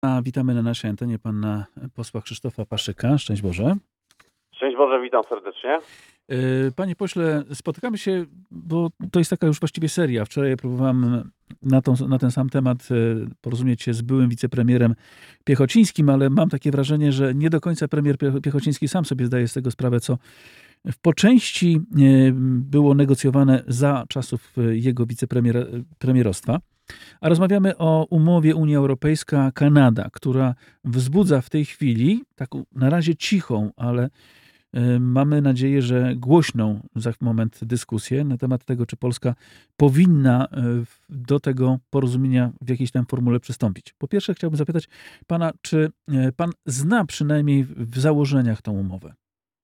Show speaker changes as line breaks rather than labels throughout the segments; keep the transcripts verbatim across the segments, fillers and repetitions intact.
A witamy na naszej antenie pana posła Krzysztofa Paszyka. Szczęść Boże.
Szczęść Boże, witam serdecznie.
Panie pośle, spotykamy się, bo to jest taka już właściwie seria. Wczoraj próbowałem na, tą, na ten sam temat porozumieć się z byłym wicepremierem Piechocińskim, ale mam takie wrażenie, że nie do końca premier Piechociński sam sobie zdaje z tego sprawę, co po części było negocjowane za czasów jego wicepremierostwa. A rozmawiamy o umowie Unia Europejska-Kanada, która wzbudza w tej chwili taką na razie cichą, ale mamy nadzieję, że głośną za moment dyskusję na temat tego, czy Polska powinna do tego porozumienia w jakiejś tam formule przystąpić. Po pierwsze chciałbym zapytać pana, czy pan zna przynajmniej w założeniach tą umowę?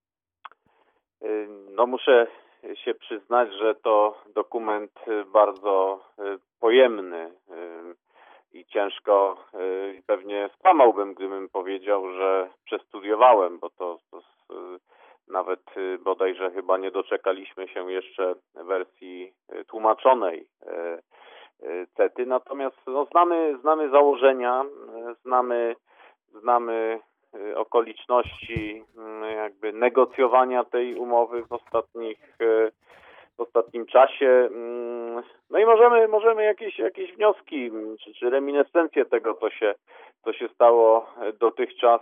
No muszę się przyznać, że to dokument bardzo pojemny i ciężko, pewnie skłamałbym, gdybym powiedział, że przestudiowałem, bo to, to nawet bodajże chyba nie doczekaliśmy się jeszcze wersji tłumaczonej CETY. Natomiast no, znamy, znamy założenia, znamy, znamy okoliczności jakby negocjowania tej umowy w ostatnich w ostatnim czasie. No i możemy, możemy jakieś, jakieś wnioski czy, czy reminiscencje tego, co się, co się stało dotychczas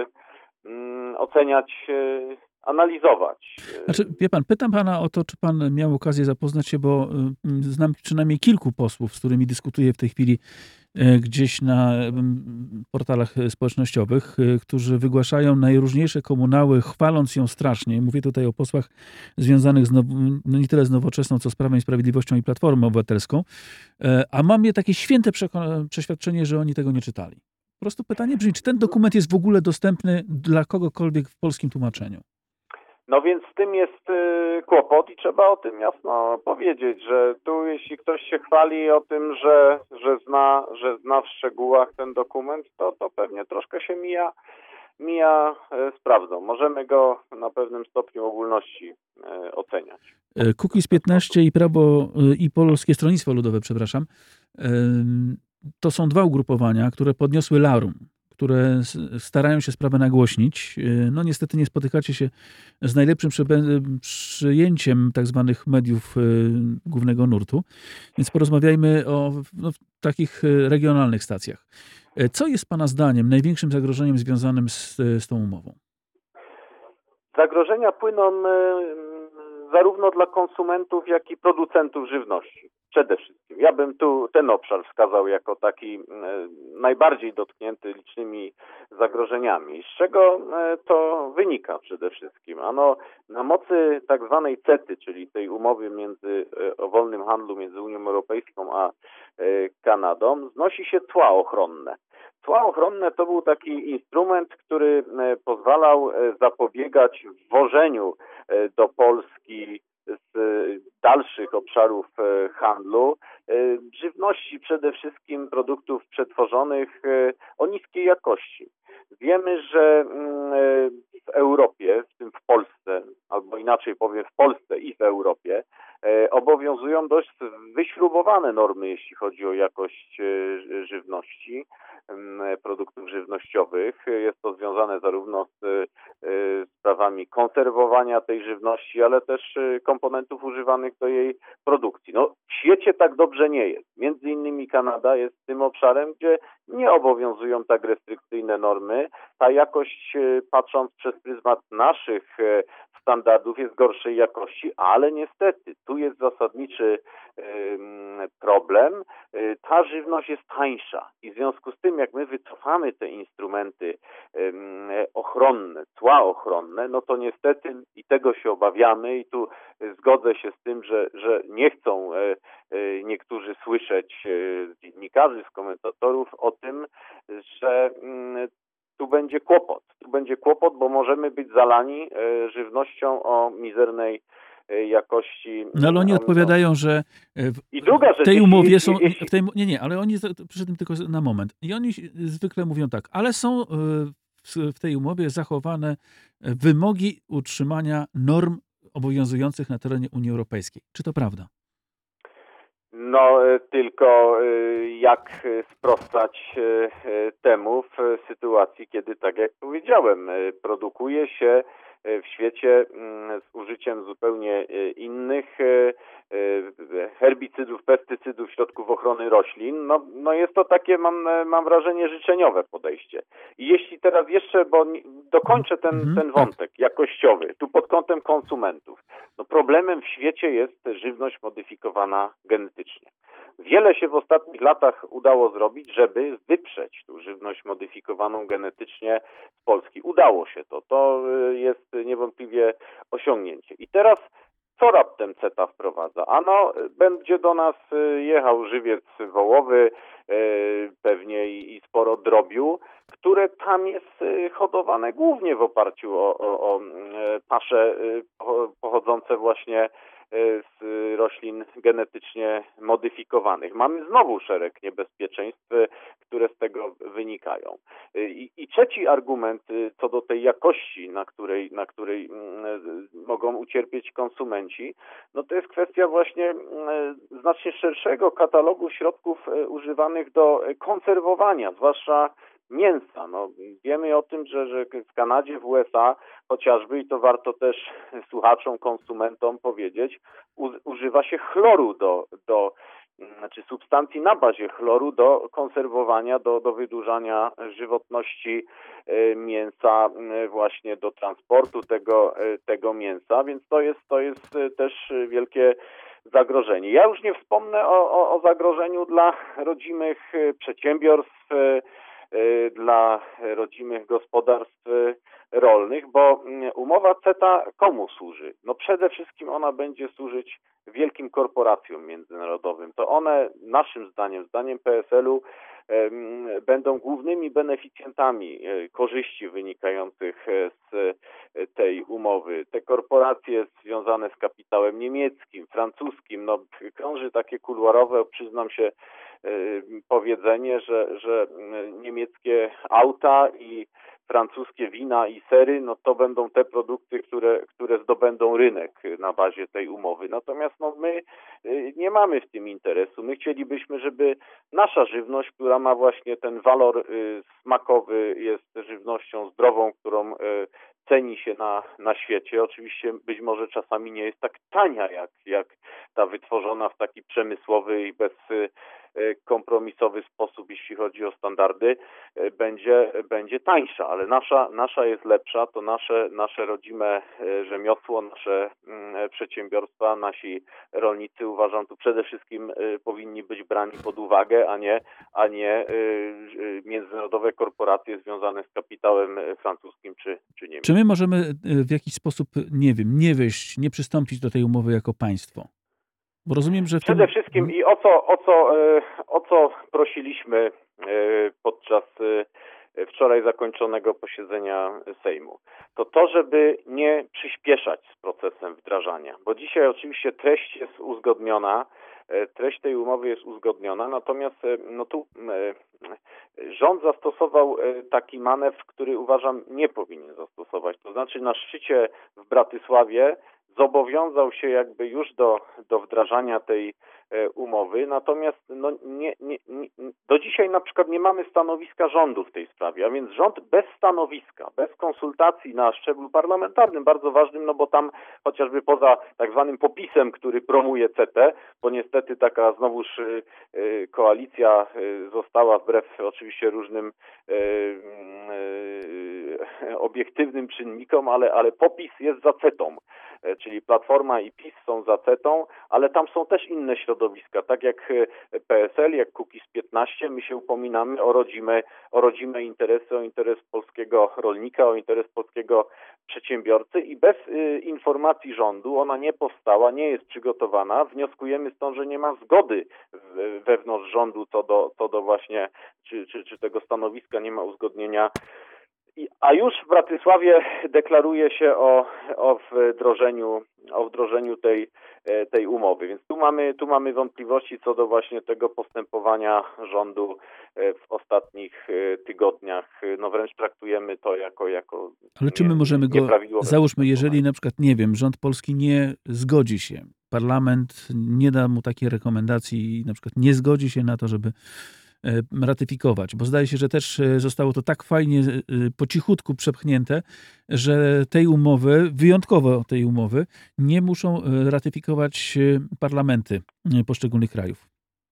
oceniać, analizować.
Znaczy, wie pan, pytam pana o to, czy pan miał okazję zapoznać się, bo znam przynajmniej kilku posłów, z którymi dyskutuję w tej chwili gdzieś na portalach społecznościowych, którzy wygłaszają najróżniejsze komunały, chwaląc ją strasznie. Mówię tutaj o posłach związanych z now, no nie tyle z Nowoczesną, co z Prawem i Sprawiedliwością i Platformą Obywatelską, a mam je takie święte przeświadczenie, że oni tego nie czytali. Po prostu pytanie brzmi, czy ten dokument jest w ogóle dostępny dla kogokolwiek w polskim tłumaczeniu?
No więc z tym jest y, kłopot i trzeba o tym jasno powiedzieć, że tu jeśli ktoś się chwali o tym, że, że, zna, że zna w szczegółach ten dokument, to, to pewnie troszkę się mija, mija y, z prawdą. Możemy go na pewnym stopniu ogólności y, oceniać.
Kukiz piętnaście i Prawo i Polskie Stronnictwo Ludowe, przepraszam, y, to są dwa ugrupowania, które podniosły larum, które starają się sprawę nagłośnić. No niestety nie spotykacie się z najlepszym przyjęciem tak zwanych mediów głównego nurtu, więc porozmawiajmy o no, takich regionalnych stacjach. Co jest pana zdaniem największym zagrożeniem związanym z, z tą umową?
Zagrożenia płyną zarówno dla konsumentów, jak i producentów żywności. Przede wszystkim. Ja bym tu ten obszar wskazał jako taki najbardziej dotknięty licznymi zagrożeniami. Z czego to wynika przede wszystkim? Ano na mocy tak zwanej CETY, czyli tej umowy między, o wolnym handlu między Unią Europejską a Kanadą, znosi się cła ochronne. Cła ochronne to był taki instrument, który pozwalał zapobiegać wwożeniu do Polski z dalszych obszarów handlu żywności, przede wszystkim produktów przetworzonych o niskiej jakości. Wiemy, że w Europie, w tym w Polsce, albo inaczej powiem w Polsce i w Europie, obowiązują dość wyśrubowane normy, jeśli chodzi o jakość żywności, produktów żywnościowych. Jest to związane zarówno z sprawami konserwowania tej żywności, ale też komponentów używanych do jej produkcji. No, w świecie tak dobrze nie jest. Między innymi Kanada jest tym obszarem, gdzie nie obowiązują tak restrykcyjne normy. Ta jakość, patrząc przez pryzmat naszych standardów, jest gorszej jakości, ale niestety tu jest zasadniczy problem. Ta żywność jest tańsza i w związku z tym, jak my wycofamy te instrumenty ochronne, cła ochronne, no to niestety i tego się obawiamy i tu zgodzę się z tym, że, że nie chcą niektórzy słyszeć z dziennikarzy, z komentatorów o tym, że tu będzie kłopot. Tu będzie kłopot, bo możemy być zalani żywnością o mizernej jakości.
No ale oni odpowiadają, że w
I druga rzecz,
tej umowie
jeśli,
są...
jeśli...
W tej, nie, nie, ale oni przy tym tylko na moment. I oni zwykle mówią tak, ale są w tej umowie zachowane wymogi utrzymania norm obowiązujących na terenie Unii Europejskiej. Czy to prawda?
No tylko jak sprostać temu w sytuacji, kiedy, tak jak powiedziałem, produkuje się w świecie z użyciem zupełnie innych herbicydów, pestycydów, środków ochrony roślin. No, no jest to takie, mam, mam wrażenie, życzeniowe podejście. I jeśli teraz jeszcze, bo dokończę ten, ten wątek jakościowy, tu pod kątem konsumentów. No problemem w świecie jest żywność modyfikowana genetycznie. Wiele się w ostatnich latach udało zrobić, żeby wyprzeć tą żywność modyfikowaną genetycznie z Polski. Udało się to. To jest niewątpliwie osiągnięcie. I teraz co raptem CETA wprowadza? Ano, będzie do nas jechał żywiec wołowy, pewnie i sporo drobiu, które tam jest hodowane głównie w oparciu o, o, o pasze pochodzące właśnie z roślin genetycznie modyfikowanych. Mamy znowu szereg niebezpieczeństw, które z tego wynikają. I, i trzeci argument co do tej jakości, na której, na której mogą ucierpieć konsumenci, no to jest kwestia właśnie znacznie szerszego katalogu środków używanych do konserwowania, zwłaszcza mięsa. No, wiemy o tym, że, że w Kanadzie, w U S A chociażby, i to warto też słuchaczom, konsumentom powiedzieć, u, używa się chloru do, do, znaczy substancji na bazie chloru do konserwowania, do, do wydłużania żywotności mięsa, właśnie do transportu tego, tego mięsa, więc to jest, to jest też wielkie zagrożenie. Ja już nie wspomnę o, o, o zagrożeniu dla rodzimych przedsiębiorstw, dla rodzimych gospodarstw rolnych, bo umowa CETA komu służy? No przede wszystkim ona będzie służyć wielkim korporacjom międzynarodowym. To one, naszym zdaniem, zdaniem P S L-u, będą głównymi beneficjentami korzyści wynikających z tej umowy. Te korporacje związane z kapitałem niemieckim, francuskim, no krąży takie kuluarowe, przyznam się, powiedzenie, że, że niemieckie auta i francuskie wina i sery, no to będą te produkty, które, które zdobędą rynek na bazie tej umowy. Natomiast no my nie mamy w tym interesu. My chcielibyśmy, żeby nasza żywność, która ma właśnie ten walor smakowy, jest żywnością zdrową, którą ceni się na, na świecie. Oczywiście być może czasami nie jest tak tania, jak, jak ta wytworzona w taki przemysłowy i bez kompromisowy sposób, jeśli chodzi o standardy, będzie, będzie tańsza, ale nasza, nasza jest lepsza, to nasze, nasze rodzime rzemiosło, nasze przedsiębiorstwa, nasi rolnicy, uważam, tu przede wszystkim powinni być brani pod uwagę, a nie, a nie międzynarodowe korporacje związane z kapitałem francuskim czy, czy niemieckim.
Czy my możemy w jakiś sposób, nie wiem, nie wejść, nie przystąpić do tej umowy jako państwo? Bo rozumiem, że w
Przede
tym...
wszystkim i o co, o co, o co prosiliśmy podczas wczoraj zakończonego posiedzenia Sejmu, to to, żeby nie przyspieszać z procesem wdrażania, bo dzisiaj oczywiście treść jest uzgodniona, treść tej umowy jest uzgodniona, natomiast no tu rząd zastosował taki manewr, który uważam nie powinien zastosować, to znaczy na szczycie w Bratysławie zobowiązał się jakby już do, do wdrażania tej umowy, natomiast no nie, nie, nie, do dzisiaj na przykład nie mamy stanowiska rządu w tej sprawie, a więc rząd bez stanowiska, bez konsultacji na szczeblu parlamentarnym, bardzo ważnym, no bo tam chociażby poza tak zwanym popisem, który promuje CETę, bo niestety taka znowuż y, y, koalicja y, została wbrew oczywiście różnym y, y, obiektywnym czynnikom, ale, ale popis jest za CETą. Czyli Platforma i PiS są za CETą, ale tam są też inne środowiska, tak jak P S L, jak Kukiz piętnaście, my się upominamy o rodzime, o rodzime interesy, o interes polskiego rolnika, o interes polskiego przedsiębiorcy i bez y, informacji rządu ona nie powstała, nie jest przygotowana. Wnioskujemy stąd, że nie ma zgody w, wewnątrz rządu co do, co do właśnie, czy, czy, czy tego stanowiska nie ma uzgodnienia. A już w Bratysławie deklaruje się o, o wdrożeniu, o wdrożeniu tej, tej umowy. Więc tu mamy, tu mamy wątpliwości co do właśnie tego postępowania rządu w ostatnich tygodniach. No wręcz traktujemy to jako, jako
Ale czy my możemy go, załóżmy, jeżeli na przykład, nie wiem, rząd polski nie zgodzi się parlament nie da mu takiej rekomendacji i na przykład nie zgodzi się na to, żeby ratyfikować, bo zdaje się, że też zostało to tak fajnie po cichutku przepchnięte, że tej umowy, wyjątkowo tej umowy, nie muszą ratyfikować parlamenty poszczególnych krajów.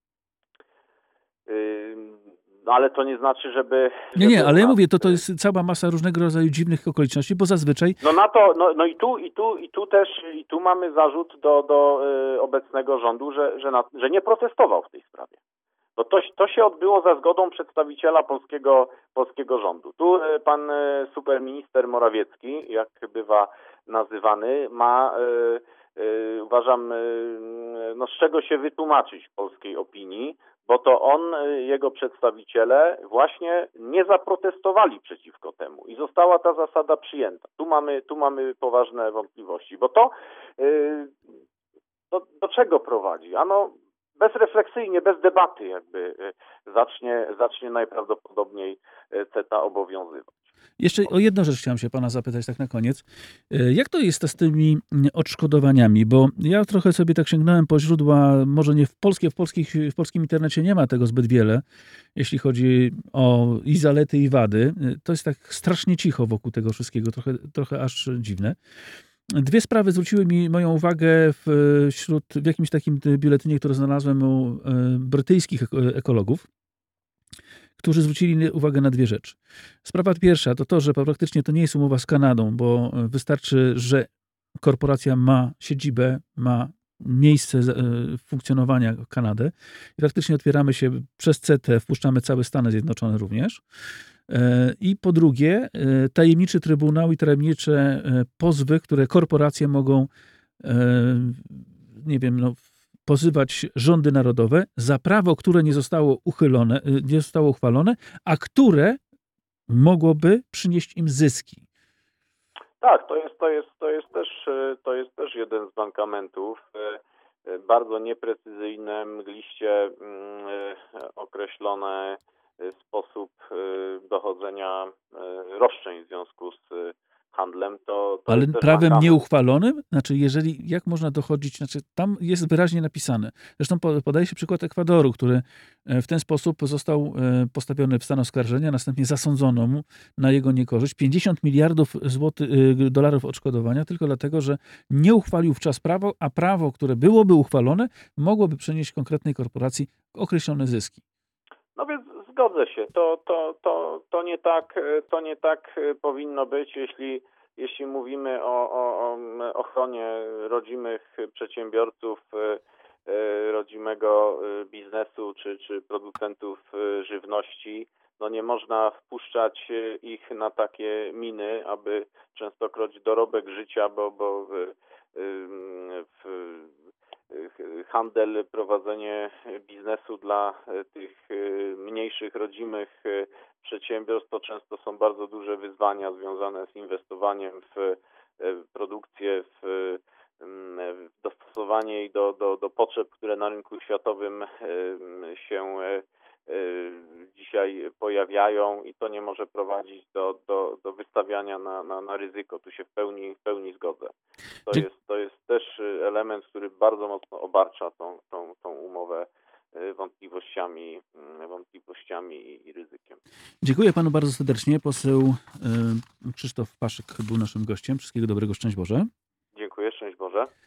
No ale to nie znaczy, żeby...
Nie, nie,
żeby
ale ja
nas...
mówię, to, to jest cała masa różnego rodzaju dziwnych okoliczności, bo zazwyczaj...
No na to, no, no i tu, i tu, i tu też, i tu mamy zarzut do, do y, obecnego rządu, że, że, na, że nie protestował w tej sprawie. No to, to się odbyło za zgodą przedstawiciela polskiego, polskiego rządu. Tu y, pan y, superminister Morawiecki, jak bywa nazywany, ma, y, y, uważam, y, no z czego się wytłumaczyć w polskiej opinii, bo to on, jego przedstawiciele właśnie nie zaprotestowali przeciwko temu i została ta zasada przyjęta. Tu mamy, tu mamy poważne wątpliwości, bo to yy, do, do czego prowadzi? Ano bezrefleksyjnie, bez debaty jakby yy, zacznie, zacznie najprawdopodobniej yy, CETA obowiązywać.
Jeszcze o jedną rzecz chciałem się pana zapytać tak na koniec. Jak to jest z tymi odszkodowaniami? Bo ja trochę sobie tak sięgnąłem po źródła, może nie w polskie, w, polskich, w polskim internecie nie ma tego zbyt wiele, jeśli chodzi o i zalety, i wady. To jest tak strasznie cicho wokół tego wszystkiego, trochę, trochę aż dziwne. Dwie sprawy zwróciły mi moją uwagę w, wśród, w jakimś takim biuletynie, który znalazłem u brytyjskich ekologów, którzy zwrócili uwagę na dwie rzeczy. Sprawa pierwsza to to, że praktycznie to nie jest umowa z Kanadą, bo wystarczy, że korporacja ma siedzibę, ma miejsce funkcjonowania Kanadę i praktycznie otwieramy się przez CETA, wpuszczamy całe Stany Zjednoczone również. I po drugie, tajemniczy trybunał i tajemnicze pozwy, które korporacje mogą, nie wiem, no, pozywać rządy narodowe za prawo, które nie zostało uchylone, nie zostało uchwalone, a które mogłoby przynieść im zyski.
Tak, to jest, to jest, to jest też, to jest też jeden z mankamentów. Bardzo nieprecyzyjne, mgliście określony sposób dochodzenia roszczeń w związku z handlem, to, to
ale
jest
prawem
mankament.
nieuchwalonym? Znaczy, jeżeli, jak można dochodzić, znaczy tam jest wyraźnie napisane. Zresztą podaje się przykład Ekwadoru, który w ten sposób został postawiony w stan oskarżenia, następnie zasądzono mu na jego niekorzyść pięćdziesiąt miliardów złotych, dolarów odszkodowania, tylko dlatego, że nie uchwalił wczas prawo, a prawo, które byłoby uchwalone, mogłoby przynieść konkretnej korporacji określone zyski.
No więc zgodzę się. To, to, to, to, nie, tak, to nie tak powinno być, jeśli, jeśli mówimy o, o, o ochronie rodzimych przedsiębiorców, rodzimego biznesu czy, czy producentów żywności. No nie można wpuszczać ich na takie miny, aby częstokroć dorobek życia, bo, bo w, w, handel, prowadzenie biznesu dla tych mniejszych, rodzimych przedsiębiorstw to często są bardzo duże wyzwania związane z inwestowaniem w produkcję, w dostosowanie jej do, do, do potrzeb, które na rynku światowym się dzisiaj pojawiają i to nie może prowadzić do, do, do wystawiania na, na, na ryzyko. Tu się w pełni, w pełni zgodzę. To
Dzie-
jest, to jest też element, który bardzo mocno obarcza tą, tą, tą umowę wątpliwościami, wątpliwościami i, i ryzykiem.
Dziękuję panu bardzo serdecznie. Poseł Krzysztof Paszyk był naszym gościem. Wszystkiego dobrego, szczęść Boże.
Dziękuję, szczęść Boże.